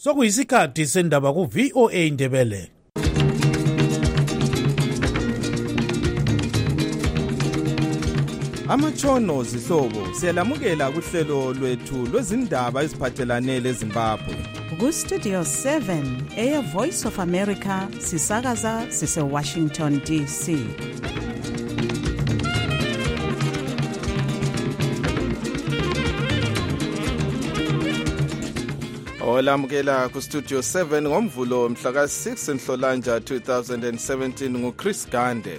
Sokuyisikhathi sendaba ku VOA Indebele. Amatshono zihlobo siyalamukela kuhlelo lwethu lwezindaba eziphathelane leZimbabwe. Ku Studio 7 Air Voice of America sisakaza sise Washington DC. Olamukela ku Studio 7 ngomvulo mhla ka-6 Nhlolanja 2017 nguChris Gande.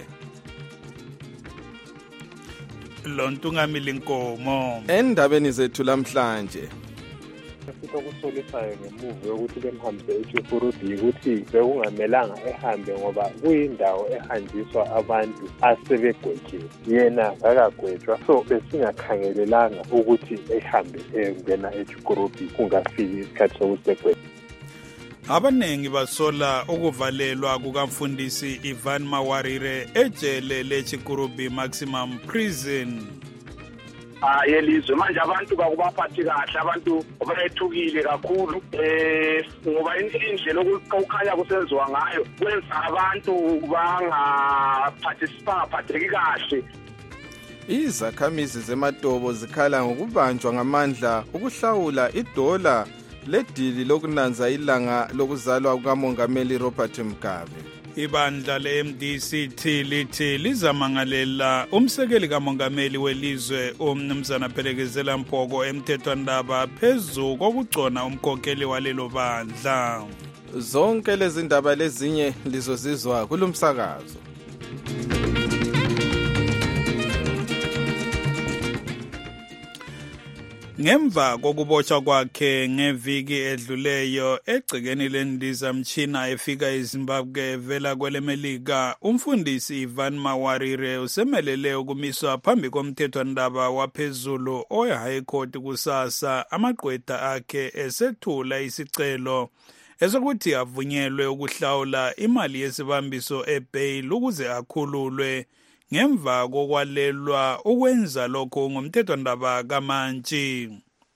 Lontungamili Nkomo. Endabeni zethu lamhlanje. Futhi okusolisayo ngemuva yokuthi bemhambise eChukurubi ukuthi bekungamelanga ehambe ngoba kuyindawo ehanjiswa abantu asebegwetshiwe. Yena akagwetshwa, so besingakhangelelanga ukuthi ehambe engena eChukurubi kungafiki isikhathi sokuthi Abanengi basola ukuvalelwa kukamfundisi Ivan Mawarire ejele leChukurubi Maximum Prison. Yelizwe manje abantu bakubaphathi kahle, abantu bayethukile kakhulu ngoba indlela okukhanya kusenziwa ngayo kwenza abantu bangaphatheki kahle. Izakhamizi zeMatobo zikhala ngokubanjwa ngamandla ukuhlawula idola ledili lokunanza ilanga lokuzalwa kukaMongameli Robert Mugabe. Ibandla le-MDC lithi lizamangalela umsekeli kamongameli welizwe uMnumzana Phelekezela Mphoko emthethwandaba phezu kokugcona umkhokheli walelo bandla. Zonke lezi ndaba lezinye lizozizwa kulomsakazo. Ngemva kokubotshwa kwakhe ngeviki edluleyo egcekeni lendizamtshina efika eZimbabwe evela kwelemelika, umfundisi Ivan Mawarire usemelele ukumiswa phambi komthethwandaba waphezulu owe-High Court kusasa, amagqwetha akhe esethula isicelo esokuthi avunyelwe ukuhlawula imali yesibambiso ebail ukuze akhululwe ngemva kokwalelwa ukwenza lokho ngomthethwandaba kamantshi.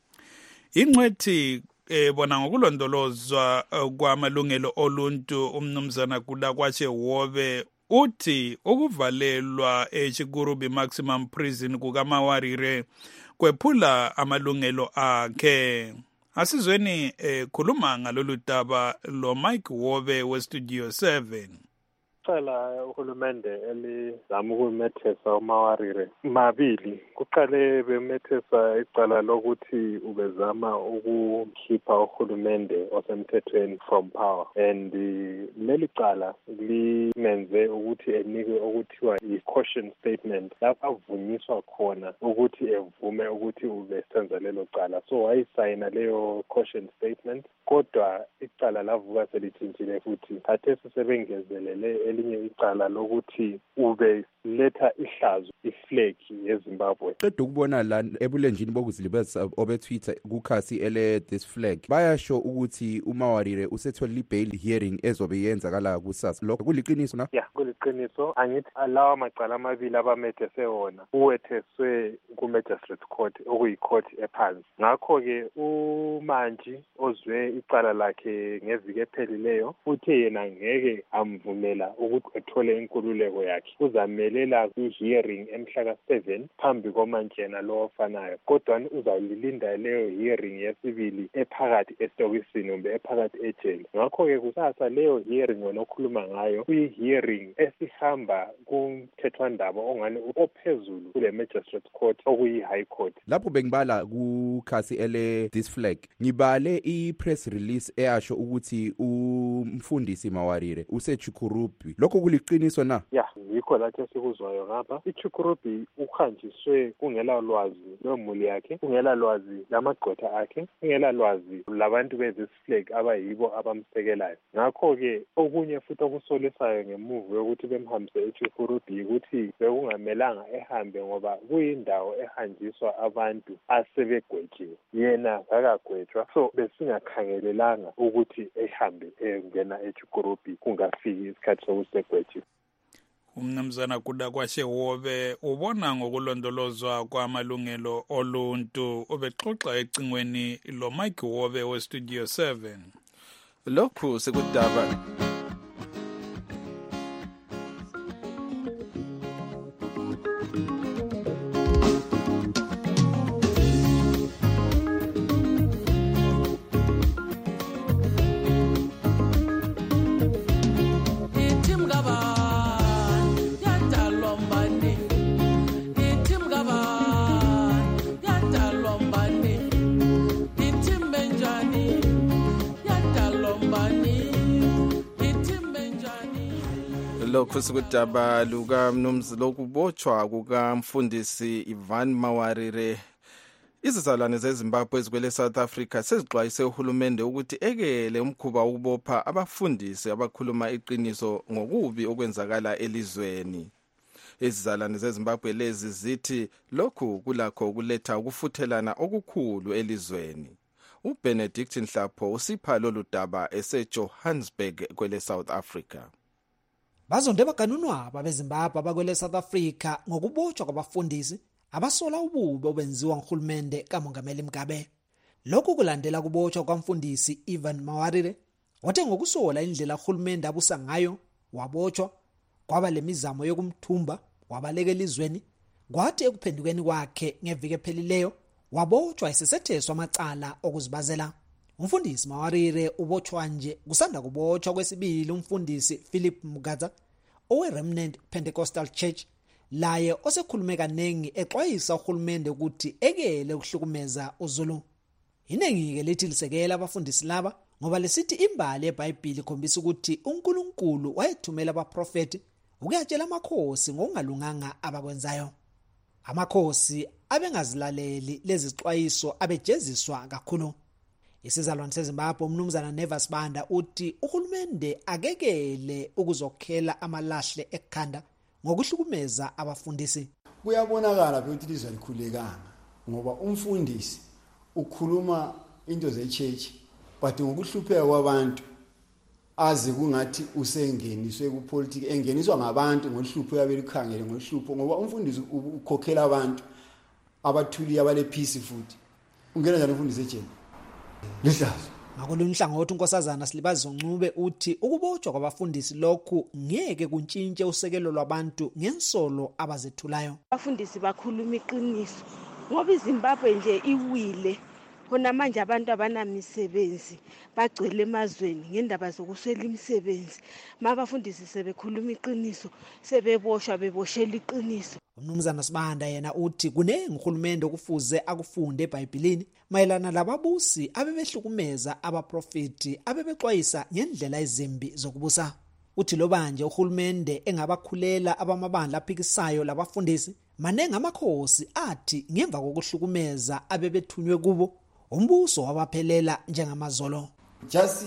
Ingcwethi bona ngokulondolozwa kwamalungelo oluntu uMnumzana Kudakwatshe Wobe uthi ukuvalelwa eChukurubi Maximum Prison kukaMawarire kwephula amalungelo akhe. Asizweni khuluma ngalolu daba lo Mike Wobe weStudio 7. Icala uhulumende elizama ukumethesa uMawarire mabili. Kuqale bemethesa icala lokuthi ubezama ukukhipha uhulumende osemthethweni from power, and leli cala limenze ukuthi enikwe okuthiwa i-caution statement lapho avunyiswa khona ukuthi evume ukuthi ubesenza lelo cala. So wayisayina leyo caution statement, kodwa icala lavuka selithintile futhi khathesi sebengezelele elinye icala lokuthi ube letha ihlazo ifleki yeZimbabwe. Qeda ukubona la ebulenjini bokuzilibazisa obeTwitter kukhasi ele this flag bayasho ukuthi uMawarire usethola ibail hearing ezobe yenzakala kusasa. Lokho kuliqiniso na? Yeah, kuliqiniso. Angithi alawa macala amabili abamethese wona uwetheswe ku-Magistrate Court okuyi-court ephansi. Ngakho-ke uMantshi ozwe icala lakhe ngeviki ephelileyo uthe yena ngeke amvumela ukuthi ethole inkululeko yakhe. Uzamelela kwi-hearing emhla ka-7 phambi komantshi yena lo ofanayo, kodwa uzawulilinda leyo hearing yesibili ephakathi esitokisini kumbe ephakathi ejele. Ngakho-ke kusasa leyo hearing wona okhuluma ngayo kuyi-hearing esihamba kumthethwandaba ongane ophezulu kule Magistrate Court okuyi-High Court. Lapho bengibala kukhasi ele this flag ngibale i-press release eyasho ukuthi umfundisi Mawarire useChukurubi. Lokho kuliqiniso na? Yeah, yikho lapho sikuzwayo ngapha. iChukurubi uhanjiswe kungela lwazi lwemuli yakhe, kungela lwazi lamagqwetha akhe, kungela lwazi labantu be-this flag abayibo abamsekelayo. Ngakho-ke okunye futhi okusolisayo ngemuva yokuthi bemhambise eChukurubi ukuthi bekungamelanga ehambe ngoba kuyindawo ehanjiswa abantu asebegwetshiwe. Yena akagwetshwa, so besingakhangelelanga ukuthi ehambe engena eChukurubi kungafiki isikhathi sokuthi egwetshiwe. Umnumzana Kudakwatshe Wobe ubona ngokulondolozwa kwamalungelo oluntu. Ubexoxa ecingweni lo Mike Wobe weStudio 7. lokhu sekudaba lokhu sikudaba lokubotshwa kukamfundisi Ivan Mawarire. Izizalwane zeZimbabwe ezikwele South Africa sezixwayise uhulumende ukuthi ekele umkhuba ukubopha abafundisi abakhuluma iqiniso ngokubi okwenzakala elizweni. Izizalwane zeZimbabwe lezi zithi lokhu kulakho ukuletha ukufuthelana okukhulu elizweni. uBenedict Nhlapho usipha lolu daba eseJohannesburg kwele South Africa. Bazonde baganunwa babeZimbabwe abakwele South Africa ngokubotshwa kwabafundisi abasola ububi obenziwa nguhulumende kaMongameli Mugabe. Lokhu kulandela kubotshwa kwamfundisi Ivan Mawarire othe ngokusola indlela uhulumende abusa ngayo wabotshwa kwaba lemizamo yokumthumba wabaleka elizweni kwathi ekuphendukeni kwakhe ngeviki ephelileyo wabotshwa esesetheswa amacala okuzibazela. Umfundisi Mawarire ubotshwa nje kusanda kubotshwa kwesibili umfundisi Philip Mugaza oweRemnant Pentecostal Church laye osekhulume kanengi exwayisa uhulumende ukuthi ekele ukuhlukumeza uZulu. Inengi-ke lithi lisekela abafundisi laba ngoba lesithi imbali eBhayibheli ikhombisa ukuthi uNkulunkulu wayethumela abaprofeti ukuyatshela amakhosi ngokungalunganga abakwenzayo. Amakhosi abengazilaleli lezi zixwayiso abejeziswa kakhulu. Isizalwane seZimbabwe umnumzana Nevas Banda uthi uhulumende akekele ukuzokhela amalahle ekhanda ngokuhlukumeza abafundisi. Kuyabonakala ukuthi ilizwe likhulekanga ngoba umfundisi ukhuluma into ze-church but ngokuhlupheka kwabantu azi kungathi usengeniswe kupolitiki engeniswa ngabantu ngohlupheka belikhangele ngohlupho ngoba umfundisi ukhokhela abantu abathuli abale peace futhi ungena njalo umfundisi ejele lihlazo. Ngakolunye uhlangothi unkosazana Silibazi Ncube uthi ukubotshwa kwabafundisi lokhu ngeke kuntshintshe usekelo lwabantu ngensolo abazethulayo. Abafundisi bakhuluma iqiniso ngoba iZimbabwe nje iwile khona manje abantu abanamisebenzi bagcwele emazweni ngendaba zokuswela imisebenzi. Mabafundisi sebekhuluma iqiniso sebeboshwa beboshela iqiniso. Umnumzana Sibanda yena uthi kunengi uhulumende okufuze akufunde eBhayibhelini mayelana lababusi abebehlukumeza abaprofeti abebexwayisa ngendlela ezimbi zokubusa. Uthi lobanje uhulumende engabakhulela abamabandla aphikisayo labafundisi manengi amakhosi athi ngemva kokuhlukumeza abebethunywe kubo umbuso wabaphelela njengamazolo. Just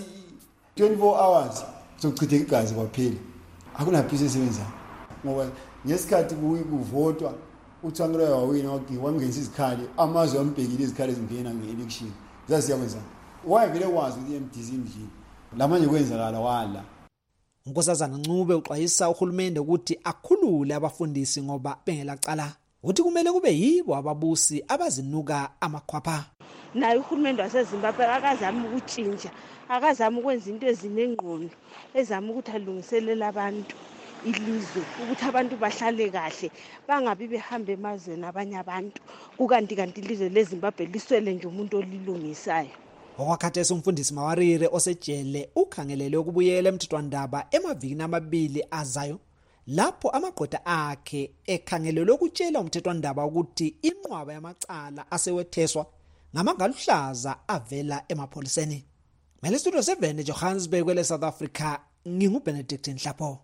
24 hours sokuchitha igazi kwaphela akuna peace esebenza ngoba ngesikhathi kuvotwa uThangelo wawina wangenisa izikhali amazwe ambhekile izikhali ezingena ngeelection zasiyakwenza why vele wazi ukuthi MDC ndini lamanje kwenzakala wala. Unkosazana Ncube uxwayisa uhulumende ukuthi akhulule abafundisi ngoba bengelacala uthi kumele kube yibo ababusi abazinuka amakhwapha. Naye uhulumende waseZimbabwe akazama ukutshintsha akazama ukwenza into ezinengqondo ezama ukuthi alungiselele abantu ilizwe ukuthi abantu bahlale kahle bangabi behambe emazweni abanye abantu kukanti ilizwe leZimbabwe liswele nje umuntu olilungisayo. Okwakhathesi umfundisi Mawarire osejele ukhangelele ukubuyela emthethwandaba emavikini amabili azayo lapho amaqoda akhe ekhangelele ukutshela umthethwandaba ukuthi inqwaba yamacala asewetheswa ngamaluhlaza avela emapholiseni. Mele Studio 7 eJohannesburg kwele South Africa nginguBenedict Nhlapho.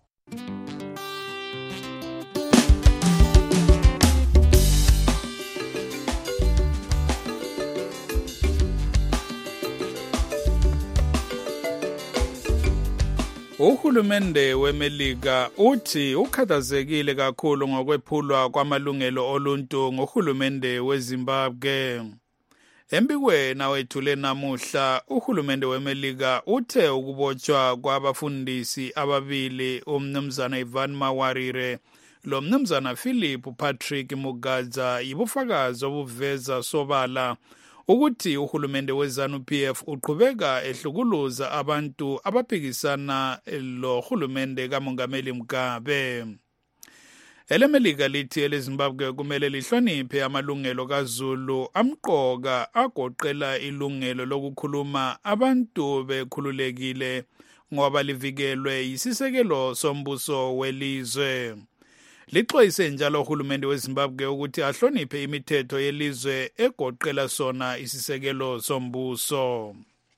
Uhulumende weMelika uthi ukhathazekile kakhulu ngokwephulwa kwamalungelo oluntu ngohulumende weZimbabwe. Embikweni awethule namuhla uhulumende weMelika uthe ukubotshwa kwabafundisi ababili umnumzana Ivan Mawarire lo mnumzana Philip Patrick Mugaza yibufakazi obuveza sobala ukuthi uhulumende weZANU-PF uqhubeka ehlukuluza abantu abaphikisana lo hulumende kaMongameli Mugabe. EleMelika lithi eleZimbabwe kumele lihloniphe amalungelo kaZulu amqoka agoqela ilungelo lokukhuluma abantu bekhululekile ngoba livikelwe yisisekelo sombuso welizwe. Lixwayise njalo uhulumende weZimbabwe ukuthi ahloniphe imithetho yelizwe egoqela sona isisekelo sombuso.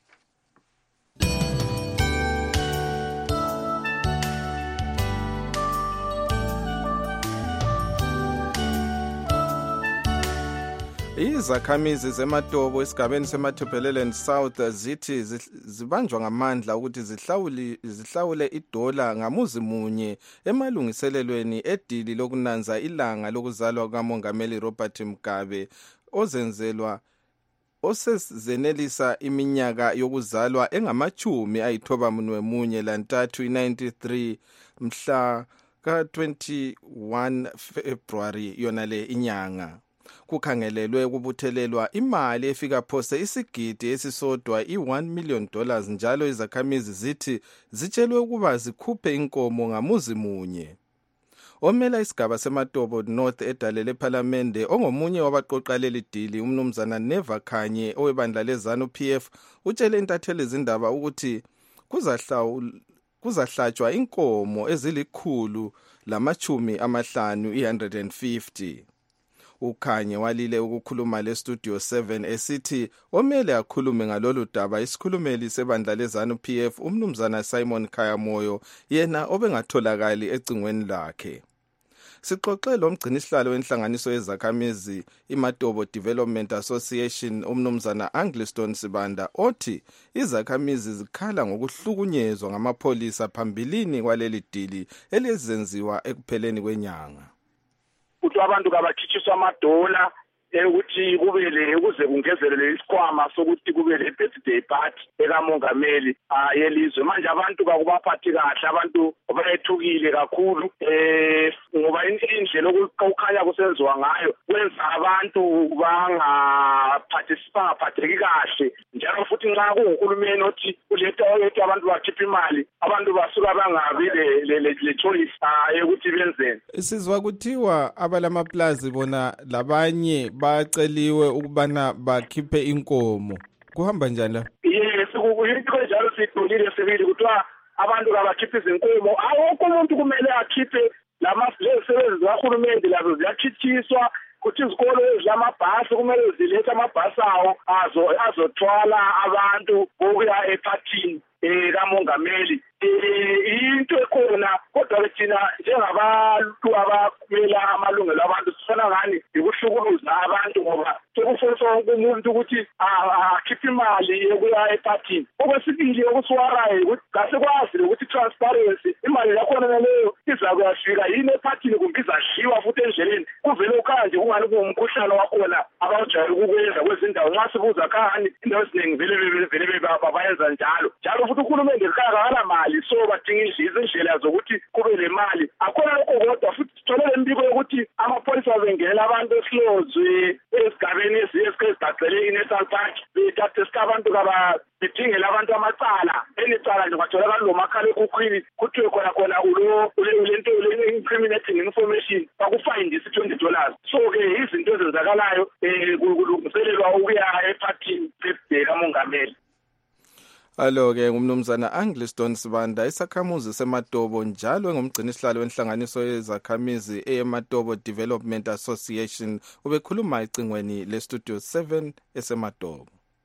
Izakhamizi zeMatobo esigabeni seMatabeleland South zithi zibanjwa ngamandla ukuthi zihlawule idola ngamuzi munye emalungiselelweni edili lokunanza ilanga lokuzalwa kaMongameli Robert Mugabe osezenelisa iminyaka yokuzalwa engama-93 mhla ka-21 February yonale inyanga. Kukhangelelwe ukubuthelelwa imali efika phose isigidi esisodwa $1 million njalo izakhamizi zithi zitshelwe ukuba zikhuphe inkomo ngamuzi munye. Omela isigaba seMatobo North edalele ePhalamende ongomunye wabaqoqa leli dili umnumzana Neva Khanye owebandla leZANU-PF utshele intatheli izindaba ukuthi kuzahlatshwa inkomo ezili-150. Ukhanye walile ukukhuluma leStudio 7 esithi omele akhulume ngalolu daba isikhulumeli sebandla leZANU-PF umnumzana Simon Khayamoyo yena obengatholakali ecingweni lakhe. Sixoxe lo mgcinisihlalo wenhlanganiso yezakhamizi iMatobo Development Association umnumzana Angliston Sibanda othi izakhamizi zikhala ngokuhlukunyezwa ngamapholisa phambilini kwaleli dili elizenziwa ekupheleni kwenyanga. Ukuthi abantu kabakhitshiswa amadola ukuthi kubele ukuze kungezelele isikhwama sokuthi kubele birthday party ekamongameli yelizwe. Manje abantu kakubaphathi kahle, abantu bayethukile kakhulu ngoba indlela okukhanya kusenziwa ngayo kwenza abantu bangaphatheki kahle. Njalo futhi nxa kuhulumeni othi uletha abantu bakhipha imali, abantu basuka bangabi le choice yokuthi benzeni. Sizwa kuthiwa abalamaplazi bona labanye baceliwe ukubana bakhiphe inkomo. Kuhamba njani la? Yes, kuyinto njalo sidulile sibili kuthiwa abantu kabakhiphe izinkomo. Awukho umuntu kumele akhiphe lamasebenzi kahulumende lazo ziyakhithiswa kuthi izikolo ezilamabhasi kumele zilethe amabhasi awo azothwala abantu ukuya ephathini kamongameli. Into ekhona kodwa thina njengabantu abakumela amalungelo abantu sifuna ngani ukuhlukuluza abantu ngoba sekufonisa wonke umuntu ukuthi akhiphe imali yokuya ephathini. Okwesibili okusiwarayo ukuthi kasikwazi ukuthi transparency imali yakhona leyo izakuyafika yini ephathini kumbe izadliwa futhi endleleni. Kuvele ukanje kungani kuwumkhuhlane wakhona abawujayele ukwenza kwezindawo. Nxa sibuza khani indawo eziningi vele bayenza njalo futhi uhulumende akala mali so badinga izindlela zokuthi kube le mali. Akhona lokho kodwa futhi sitholele imbiko yokuthi amapholisa bengenela abantu esilozwe esigabeni ezigagcele iNational Park bethathe abantu bedingela abantu amacala enicala nje kwatholakala lo makhalekhukhwini kuthiwe khona ulento incriminating information bakufayindisa $20. So-ke izinto ezenzakalayo kulungiselelwa ukuya ephathini birthday kamongameli. Alo-ke ngumnumzana Angliston Sibanda isakhamuzi seMatobo njalo engumgcinisihlalo wenhlanganiso yezakhamizi eMatobo Development Association ubekhuluma ecingweni leStudio 7 eseMatobo.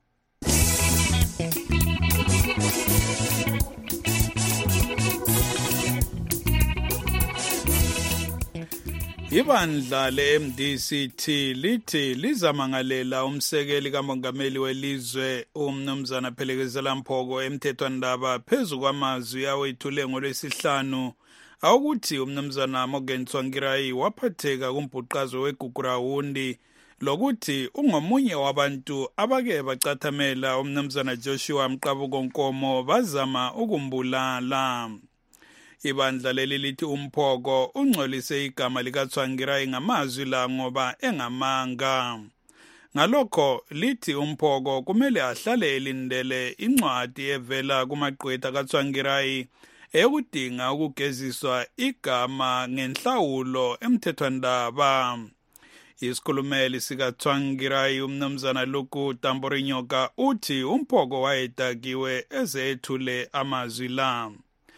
Ibandla le-MDCT lithi lizamangalela umsekeli kamongameli welizwe umnumzana Phelekezela Mphoko emthethwandaba phezu kwamazwi awethule ngolwesihlanu awukuthi umnumzana Morgan Tsvangirai waphatheka kumbhuqazo weGugurawundi lokuthi ungomunye wabantu abake bacathamela umnumzana Joshua Mqabuko Nkomo bazama ukumbulala. Ibandla leli lithi uMphoko ungcolise igama likaTsvangirai ngamazwi la ngoba engamanga. Ngalokho lithi umphoko kumele ahlale elindele incwadi evela kumagqwetha kaTsvangirai eyokudinga ukugeziswa igama ngenhlawulo emthethwandaba. Isikhulumeli sikaTsvangirai umnumzana Luku Tamborinyoka uthi umphoko wayedakiwe ezethule amazwi la.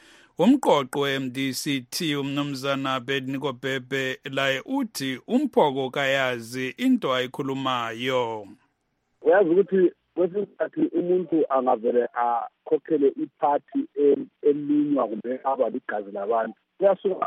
Umqoqo we-MDCT umnumzana Bedniko Bhebhe laye uthi umphoko kayazi into ayikhulumayo. Uyazi ukuthi kwesinye isikhathi umuntu angavele akhokhele iphathi elinywa kumbe aba ligazi labantu. Kuyasuke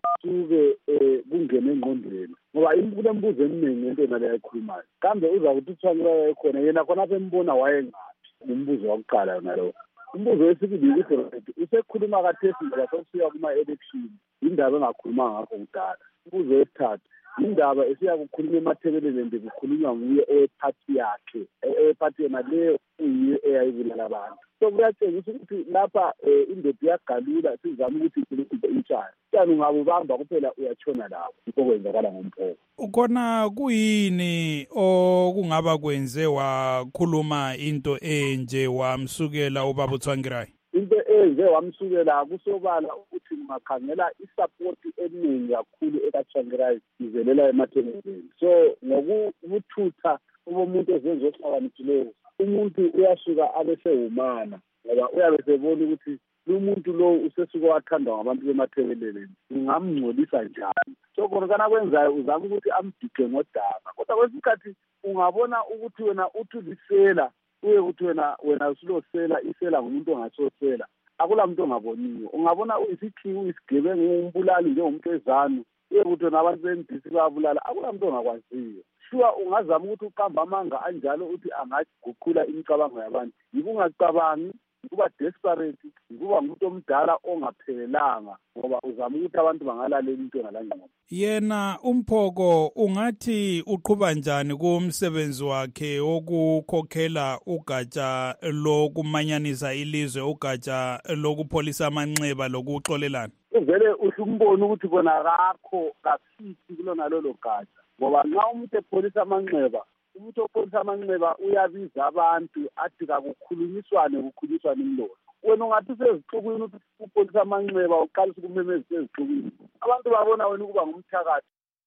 kungene engqondweni ngoba kunembuzo eminingi into naleyo ayikhulumayo. Kambe uza kuthi Tsvangirai khona yena khonapha embona wayengaphi? Umbuzo wokuqala yona lo. Umbuzo wesibili ukuthi usekhuluma kathesi nje sokufika kuma-election indaba engakhuluma ngakho kudala. Umbuzo wesithathu indaba esiya kukhuluma emathebeleni nje kukhulunywa nguye owephathi yakhe owephathi yena leyo uyiyo eyayibulala abantu. So kuyatshengisa ukuthi lapha indoda iyagalula sizama ukuthi iphile intshaya. Kanti ungabubamba kuphela uyatshona lapho okwenzakala ngomphoko. Ukona kuyini okungaba kwenze wakhuluma into enje wamsukela ubaba Tsvangirai? Into enje wamsukela kusobala ukuthi ungakhangela isupport eningi kakhulu ekaTsvangirai ivelela emathebeleni. So ngokuthutha umuntu ezenze ohlakaniphileyo umuntu uyasuka abesehumana ngoba uyabe sebona ukuthi umuntu lo usesuka wathandwa ngabantu bemathebeleni ungamngcolisa njani. So khona kwenzayo uzama ukuthi amdike ngodaba kodwa kwesikhathi ungabona ukuthi wena uthuzisela uye ukuthi wena usilosela isela ngumuntu ongasosela akula muntu ongaboniyo. Ungabona uyisikhiwu isigebengu umbulali njengomuntu ezanu uye ukuthi wena abantu bendisi bayabulala akula muntu ongakwaziyo. Shuwa ungazama ukuthi uqamba amanga anjalo ukuthi angaguqula imicabango yabantu. Yikungacabangi kuba desperate kuba ngumuntu omdala ongaphelelanga ngoba uzama ukuthi abantu bangalalela into ngalangqondo. Yena umphoko ungathi uqhuba njani kumsebenzi wakhe wokukhokhela ugatsha lokumanyanisa ilizwe ugatsha lokupholisa amanxeba lokuxolelana? Uvele usumbona ukuthi bona rakho kafithi kulona lolo gatsha ngoba nxa umuntu epholisa amanxeba umuntu opholisa amanxeba uyabiza abantu athi kakukhulunyiswane imlomo. Wena ungathi sezixukwini ukuthi upholisa amanxeba uqalisa ukumemezisa ezixukwini abantu babona wena ukuba ngumthakathi.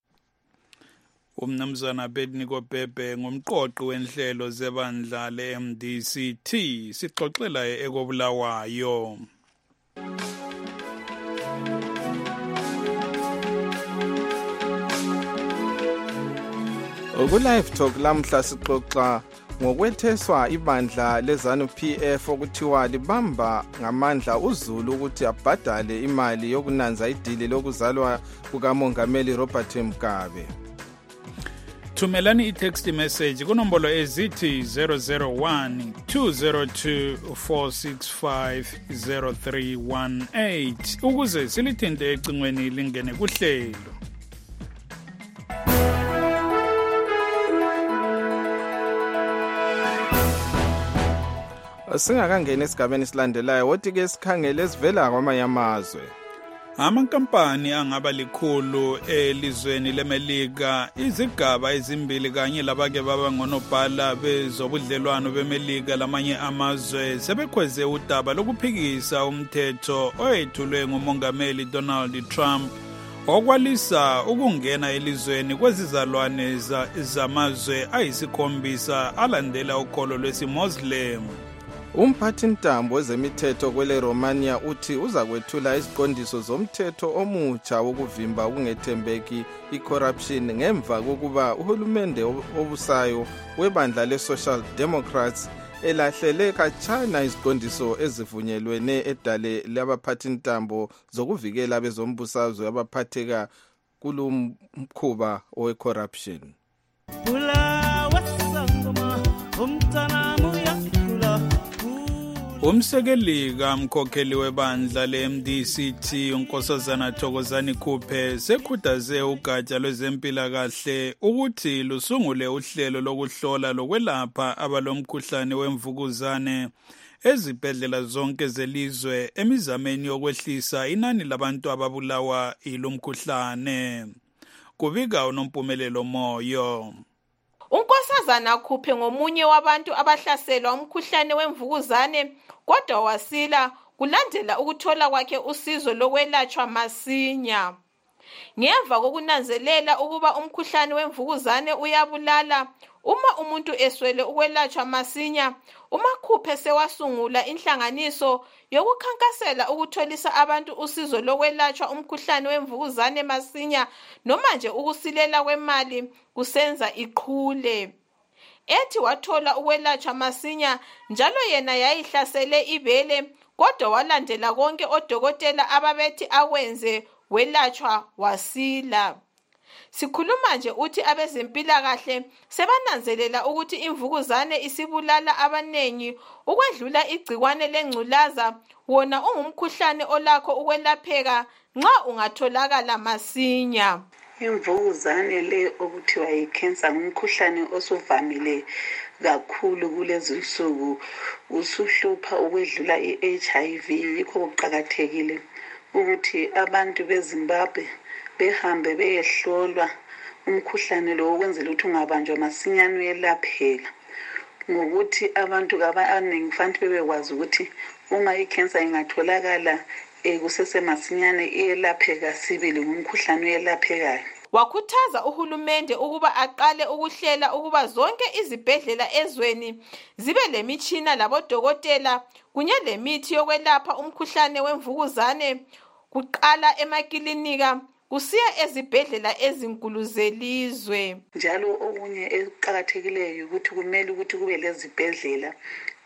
Umnumzana Bedniko Bhebhe ngumqoqi wenhlelo zebandla le-MDCT sixoxela ekobulawayo. Ku-Live Talk lamhla sixoxa ngokwetheswa ibandla lezanu PF okuthiwa libamba ngamandla uZulu ukuthi abhadale imali yokunanza idili lokuzalwa kukamongameli Robert Mugabe. Thumelani i-text message kunombolo ezithi 001 202 465 0318 ukuze silithinte ecingweni lingene kuhlelo. Singakangena esigabeni esilandelayo wothi-ke sikhangele esivela kwamanye amazwe. Amankampani angaba likhulu elizweni leMelika izigaba ezimbili kanye labake baba ngonobhala bezobudlelwano beMelika lamanye amazwe sebekhweze udaba lokuphikisa umthetho oyethulwe ngumongameli Donald Trump okwalisa ukungena elizweni kwezizalwane zamazwe ayisikhombisa alandela ukholo lwesiMuslim. Umphathintambo wezemithetho kwele Romania uthi uza kwethula iziqondiso zomthetho omutsha wokuvimba ukungethembeki i-corruption ngemva kokuba uhulumende obusayo webandla le-Social Democrats elahlele khatshana iziqondiso ezivunyelwene edale labaphathintambo zokuvikela bezombusazwe abaphatheka kulumkhuba we-corruption. Umsekeli kamkhokheli webandla le-MDCT uNkosazana Thokozani Khuphe sekhuthaze ugatsha lwezempilakahle ukuthi lusungule uhlelo lokuhlola lokwelapha abalomkhuhlane wemvukuzane ezibhedlela zonke zelizwe emizameni yokwehlisa inani labantu ababulawa ilumkhuhlane. Kubika uNompumelelo Moyo. uNkosazana Khuphe ngomunye wabantu abahlaselwa umkhuhlane wemvukuzane kodwa wasila kulandela ukuthola kwakhe usizo lokwelatshwa masinya. Ngemva kokunanzelela ukuba umkhuhlane wemvukuzane uyabulala, uma umuntu eswele ukwelatshwa masinya, uMakhuphe sewasungula inhlanganiso yokukhankasela ukutholisa abantu usizo lokwelatshwa umkhuhlane wemvukuzane masinya noma nje ukusilela kwemali kusenza iqhule. Ethi wathola ukwelatshwa masinya njalo yena yayihlasele ibele kodwa walandela konke odokotela ababethi akwenze welatshwa wasila. Sikhuluma nje uthi abezempilakahle sebananzelela ukuthi imvukuzane isibulala abanengi ukwedlula igcikwane lengculaza, wona ungumkhuhlane olakho ukwelapheka nxa ungatholakala masinya. Imvukuzane le okuthiwa yi-cancer ngumkhuhlane osuvamile kakhulu kulezi nsuku, usuhlupha ukwedlula i-HIV. Yikho kuqakathekile ukuthi abantu beZimbabwe behambe beyehlolwa umkhuhlane lo ukwenzela ukuthi ungabanjwa masinyane uyelapheka. Ngokuthi abantu abaningi kufanele bebekwazi ukuthi uma i-cancer ingatholakala kusese masinyane iyelapheka sibili ngumkhuhlane uyelaphekayo. Wakhuthaza uhulumende ukuba aqale ukuhlela ukuba zonke izibhedlela ezweni zibe lemitshina labodokotela kunye lemithi yokwelapha umkhuhlane wemvukuzane, kuqala emakilinika kusiya ezibhedlela ezinkulu zelizwe. Njalo okunye eqakathekileyo ukuthi kumele ukuthi kube lezibhedlela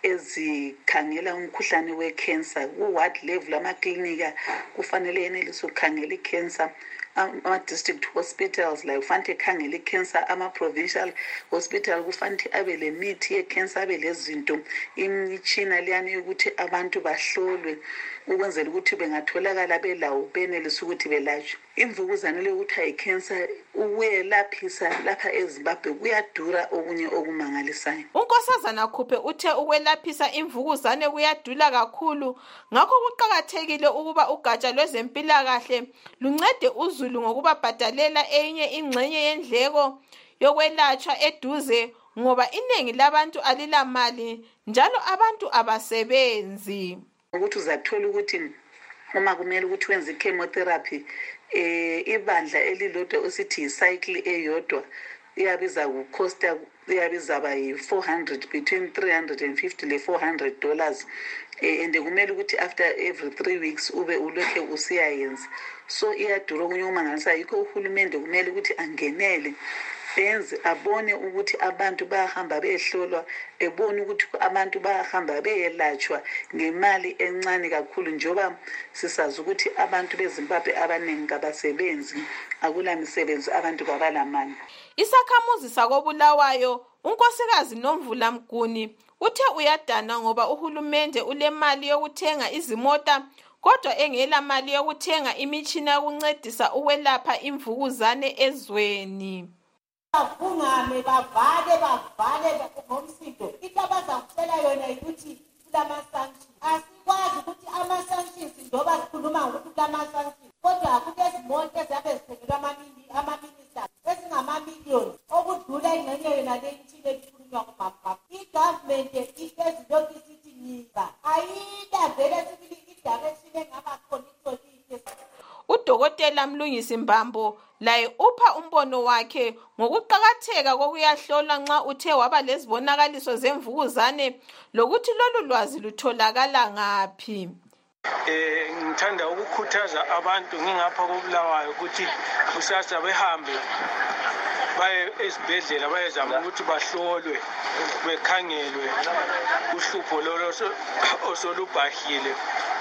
ezikhangela umkhuhlane we-cancer. Ku-ward level amaklinika kufanele yenelise ukukhangela i-cancer. Ama-district hospitals la kufanele ekhangela i-cancer. Ama-provincial hospital kufanele abe lemithi ye-cancer, abe lezinto imitshina leyani yokuthi abantu bahlolwe ukwenzela ukuthi bengatholakala belawo benelise ukuthi belatshwe. Imvukuzane le ukuthi ayi-cancer ukuyelaphisa lapha eZimbabwe kuyadura okunye okumangalisayo. uNkosazana Khuphe uthe ukwelaphisa imvukuzane kuyadula kakhulu, ngakho kuqakathekile ukuba ugatsha lwezempilakahle luncede uzulu ngokubabhadalela enye ingxenye yendleko yokwelatshwa eduze ngoba iningi labantu alilamali njalo abantu abasebenzi. Ukuthi uzathola ukuthi uma kumele ukuthi wenze chemotherapy ibandla elilodwa usithi icycle eyodwa iyabiza kucosta iyabiza ba yi-400 between $350 le $400 and kumele ukuthi after every 3 weeks ube ulokhe usiyayenza. So iyadura okunye umangalisa. Yikho uhulumende kumele ukuthi angenele enze abone ukuthi abantu bayahamba beyehlolwa, ebone ukuthi abantu bayahamba beyelatshwa ngemali encane kakhulu, njoba sisazi ukuthi abantu beZimbabwe abaningi kabasebenzi, akula misebenzi, abantu kabalamali. Isakhamuzi sakoBulawayo unkosikazi Nomvula Mguni uthe uyadana ngoba uhulumende ulemali yokuthenga izimota kodwa engela mali yokuthenga imitshina yokuncedisa ukwelapha imvukuzane ezweni. Kungame bavale ngomsindo into abazakucela yona ukuthi kulama-sanctions asikwazi ukuthi ama-sanctions njengoba sikhuluma ngokuthi kulama-sanctions kodwa kulezimoto eziyabe zithengelwa ama-ministers ezingamamiliyoni okudlula ingxenye yona le ithile elikhulunywa ngumama. I-government ihlezi lokhu isithi nyiza ayila vele sibili i-direction engaba khona isolile. Udokotela Mlungisi Mbambo laye upha umbono wakhe ngokuqakatheka kokuyahlolwa nxa uthe waba lezibonakaliso zemvukuzane lokuthi lolu lwazi lutholakala ngaphi. Ngithanda ukukhuthaza abantu ngingapha koBulawayo ukuthi kusasa behambe baye ezibhedlela bayezama ukuthi bahlolwe bekhangelwe uhlupho lolo osolubhahile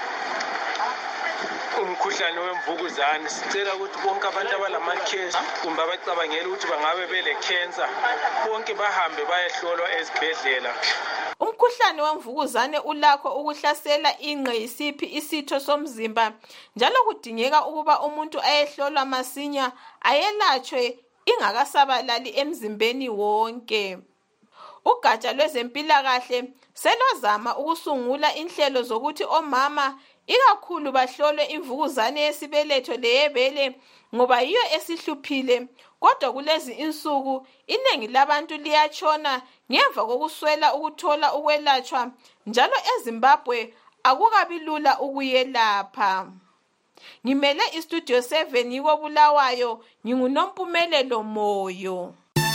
umkhuhlane wemvukuzane. Sicela ukuthi bonke abantu abalamakhesi kumbe abacabangela ukuthi bangabe bele-cancer bonke bahambe bayehlolwa ezibhedlela. Umkhuhlane wemvukuzane ulakho ukuhlasela ingqe yisiphi isitho somzimba njalo kudingeka ukuba umuntu ayehlolwa masinya ayelatshwe ingakasabalali emzimbeni wonke. ugatsha lwezempilakahle selozama ukusungula inhlelo zokuthi omama ikakhulu bahlolwe imvukuzane yesibeletho leyebele ngoba yiyo esihluphile. Kodwa kulezi insuku iningi labantu liyatshona ngemva kokuswela ukuthola ukwelatshwa, njalo eZimbabwe akukabi lula ukuyelapha. Ngimele iStudio 7 yiko Bulawayo, nginguNompumelelo Moyo.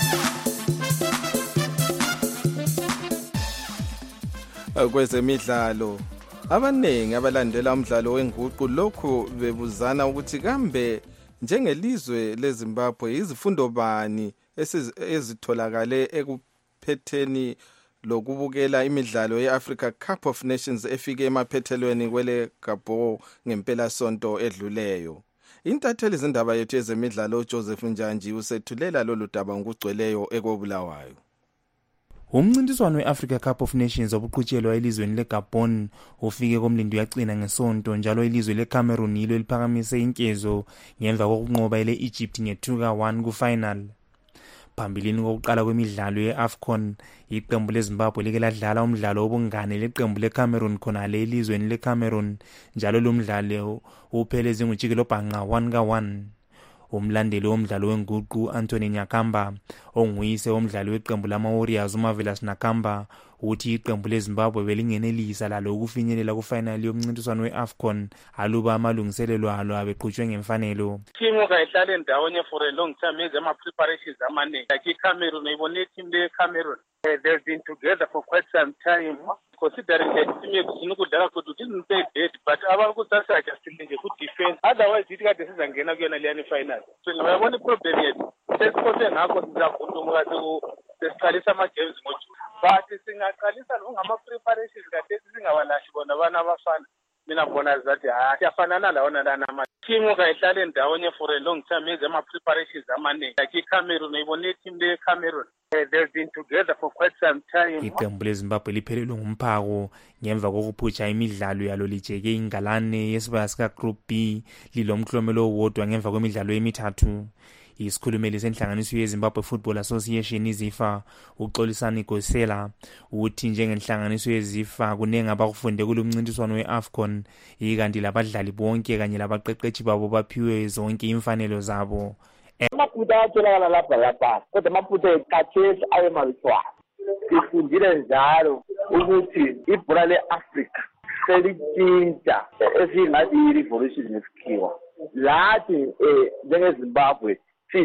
Kwezemidlalo, abanengi abalandela umdlalo wenguqu lokhu bebuzana ukuthi kambe njengelizwe leZimbabwe izifundo bani ezitholakale ekuphetheni lokubukela imidlalo yeAfrica Cup of Nations efike emaphethelweni kwele Gabon ngempela sonto edluleyo. Intatheli zindaba yethu yezemidlalo uJoseph Njanji usethulela lolu daba ngokugcweleyo ekobulawayo. Umncintiswano weAfrica Cup of Nations obuqhutshelwa elizweni leGabon ufike komlindo yaqina ngesonto, njalo ilizwe leCameroon yilo liphakamise inkezo ngemva kokunqoba ele-Egypt nge-2-1 ku-final. Phambilini kokuqala kwemidlalo ye-AFCON, iqembu leZimbabwe like ladlala umdlalo wobungane leqembu leCameroon khonale elizweni leCameroon, njalo lo mdlalo uphele ezingujikelo bhanqa 1-1. Umlandeli womdlalo wenguqu Anthony Nyakamba onguyise womdlali weqembu lama-Warriors uMarvelous Nakamba uthi iqembu leZimbabwe belingenelisa lalo ukufinyelela kufinali yomncintiswano we-AFCON aluba amalungiselelo alo abeqhutshwe ngemfanelo. Timu kayihlala ndawonye for a long time ama-preparations amaningi. Like iCameroon, ibone team leCameroon. They've been together for quite some time. Considering that team yezinukudlala kodwa it didn't pay dead, but abakusasa adjustile nje ku-defense. Otherwise ithi kade sizangena kuyona leyani final. So ngiyabona i-problem yethu. Sesiphose ngakho sizafundumuka sesiqalisa ama-games ngo-June. But singaqalisa ngama-preparations kade singawalashi bona abana abafana. Mina bona zathi siyafanana lawona lana timu kayihlala ndawonye for a long time ama-preparations amaningi. Like iCameroon, ibone team leCameroon. They've been together for quite some time. Iqembu leZimbabwe liphelelwe ngumphako ngemva kokuphutsha imidlalo yalo lijeke ingalane yesibaya sika-Group B lilomklomelo owodwa ngemva kwemidlalo emithathu. Isikhulumeli senhlanganiso yeZimbabwe Football Association iZIFA uXolisani Gosela uthi njengenhlanganiso yeZIFA kunenge abakufunde kulomncintiswano weAFCON, ikanti labadlali bonke kanye labaqeqeshi babo baphiwe zonke imfanelo zabo. Amaphutha atholakala lapha kodwa amaphutha ekhathesi ayemalitshwana. Sifundile njalo ukuthi ibhola le-Afrika selitshintsha esingathi i-revolution yesikhiwa. Lathi njengeZimbabwe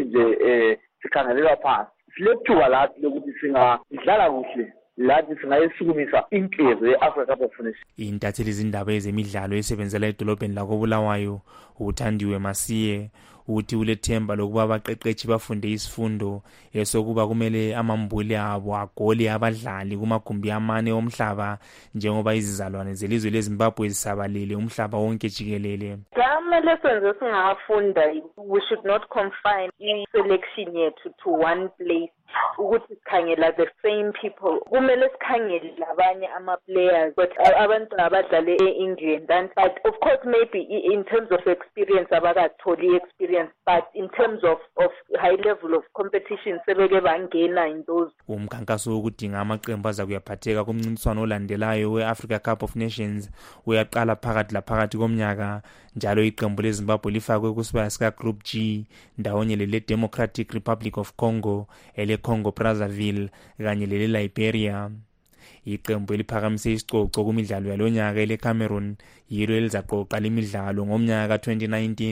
sinje sikhangelela phansi. Silethuba lathi lokuthi singadlala kuhle, lathi singayisukumisa inkezo ye-Africa Cup of Nations. Intatheli zindaba ezemidlalo esebenzela edolobheni lakoBulawayo uThandiwe Masiye uthi ulethemba lokuba abaqeqeshi bafunde isifundo esokuba kumele amambuli abo agole abadlali kumagumbi amane omhlaba njengoba izizalwane zelizwe leZimbabwe zisabalele umhlaba wonke jikelele. Kama lessons esingafunda, we should not confine i-selection yethu to one place ukuthi sikhangela the same people. Kumele sikhangele labanye ama-players but abantu abadlale e-England, but of course maybe in terms of experience abakatholi experience, but in terms of high level of competition sebeke bangena in those. Umkhankaso wokudinga amaqembu azakuyaphatheka kumncintiswano olandelayo we-Africa Cup of Nations uyaqala phakathi komnyaka, njalo iqembu leZimbabwe lifakwe kusibaya sika-Group G ndawonye lele-Democratic Republic of Congo, ele-Congo Brazzaville kanye lele-Liberia. Iqembu eliphakamise isicoco kumidlalo yalonyaka ele-Cameroon yilo elizaqoqa imidlalo ngomnyaka ka-2019.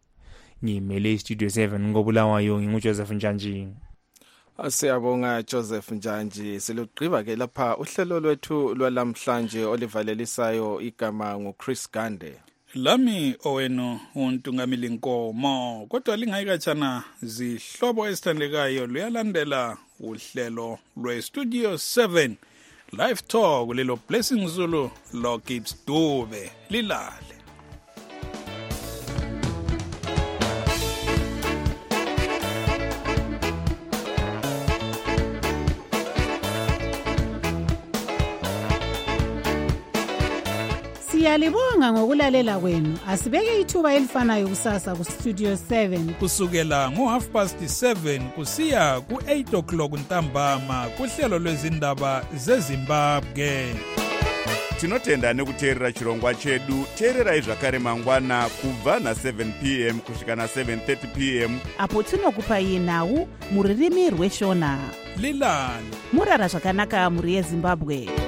Ngimele iStudio 7 ngobulawayo nginguJoseph Njanji. Siyabonga Joseph Njanji. Silugqiba ke lapha uhlelo lwethu lwalamhlanje olivalelisayo igama nguChris Gande. Lami owenu uNtungamili Nkomo. Kodwa lingayikatshana zihlobo esithandekayo luyalandela uhlelo lweStudio 7 Live Talk lelo Blessing Zulu lo Gibbs Dube lilale. Siyalibonga ngokulalela kwenu. Asibeke ithuba elifanayo kusasa ku Studio 7 kusukela ngo7:30 kusiya ku8 o'clock ntambama kuhlelo lwezindaba zeZimbabwe. Tinotenda nekuteerera chirongwa chedu. Teererai zvakare mangwana kubva na7 p.m. kusvika na7:30 p.m. apo tinokupai nhau muririmi rweshona. Lilani murara zvakanaka muri yeZimbabwe.